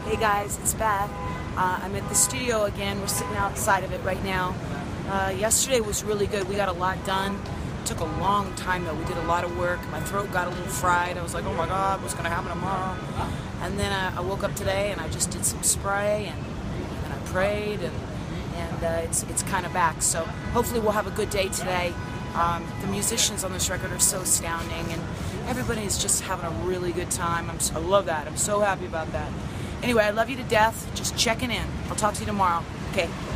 Hey guys, it's Beth. I'm at the studio again. We're sitting outside of it right now. Yesterday was really good. We got a lot done. It took a long time though. We did a lot of work. My throat got a little fried. I was like, oh my God, what's going to happen tomorrow? And then I woke up today and I just did some spray and I prayed and it's kind of back. So hopefully we'll have a good day today. The musicians on this record are so astounding and everybody's just having a really good time. I love that. I'm so happy about that. Anyway, I love you to death. Just checking in. I'll talk to you tomorrow. Okay.